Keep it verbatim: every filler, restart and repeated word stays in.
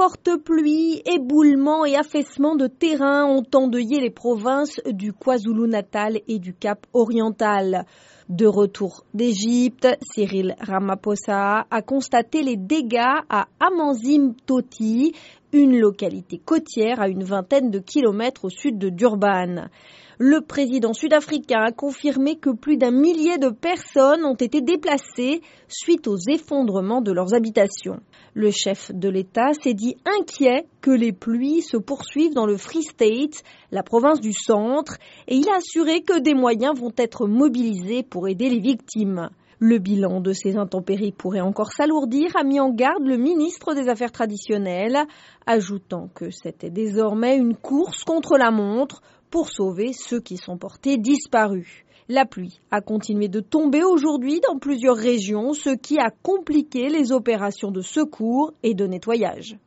fortes pluies, éboulements et affaissements de terrain ont endeuillé les provinces du KwaZulu-Natal et du Cap oriental. De retour d'Égypte, Cyril Ramaphosa a constaté les dégâts à Amanzim Toti, une localité côtière à une vingtaine de kilomètres au sud de Durban. Le président sud-africain a confirmé que plus d'un millier de personnes ont été déplacées suite aux effondrements de leurs habitations. Le chef de l'État s'est dit inquiet que les pluies se poursuivent dans le Free State, la province du centre, et il a assuré que des moyens vont être mobilisés pour aider les victimes. Le bilan de ces intempéries pourrait encore s'alourdir, a mis en garde le ministre des Affaires traditionnelles, ajoutant que c'était désormais une course contre la montre pour sauver ceux qui sont portés disparus. La pluie a continué de tomber aujourd'hui dans plusieurs régions, ce qui a compliqué les opérations de secours et de nettoyage.